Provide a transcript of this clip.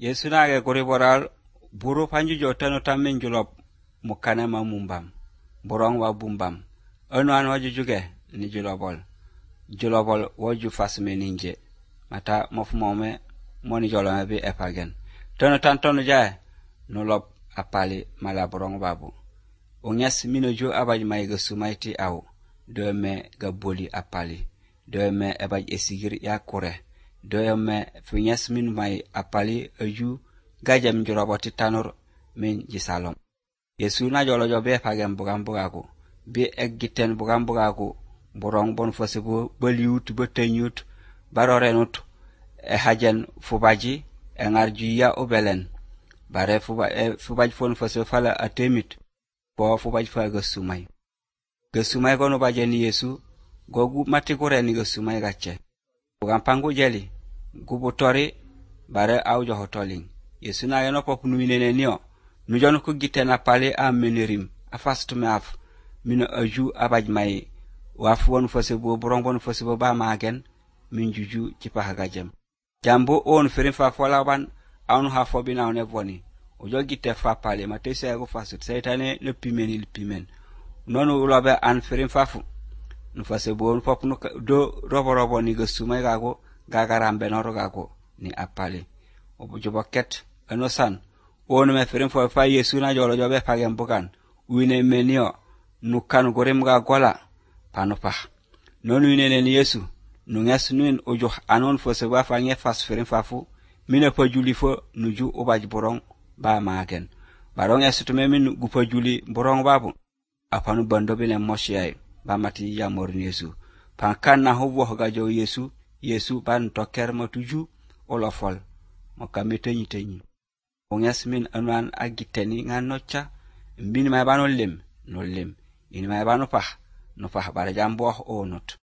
Yesu nage kuri boral buru panju jotano tamen julop mukana mamumbam borong wa bumbam anu an waju juge ni julobol waju fasme ninje mata mofmome moni jolome bi epagen tono tantono jae nolop apali mala borong babu onyas minojo abaj may ga sumayti aw do me ga boli apali do me abaj esigir yakure do me finyas min may apali aju gajam joroboti tanur min jisalom Yesu na jolo be pagem bugambugaku bi eggiten bugambugaku borong bon fosibu baliut betenyut barorenut e hajen fubaji e ngarjuya obelen bare fubaj fon fosibu fala atemit bo fubaj fa gesumay gono bajeni Yesu gogu matigure ni gesumay gacce bugampangu jeli gubutori bare awjo hotoling Yesu na yeno pop numinene niyo nujon ko gitena pale a menerim afastume af mino aju abaj may wafwon fosibu borong bon fosibu ba magen min juju ci pahagajem jambo on ferin fa folaban anu ha fobina on evoni ojo gite fa pale mate sego fasut seytane le pimen nonu ulobe an ferin fafu nu fosibu on pop no do robo ni gesumay gago gagarambe noro gago ni apale obujo boket anosan onu me ferin fa Yesu na jolo jobe pagem bukan wine menio nukan gorem ga gola panopa nonu wine ni Yesu nungas nuin ojo anon fo se wa fa nge fas ferin fafu mine pa juli fo nuju obaj borong ba magen barong esutume min gu pa juli borong babu apanu bando bile moshiay ba mati ya mor Yesu pankan na hobo ga jo Yesu ban toker matuju olofol mokamete nyitenyi onyas min anuan agiteni nganocha mbini may bano lem no lem ini may bano pah no pah bara jambo onot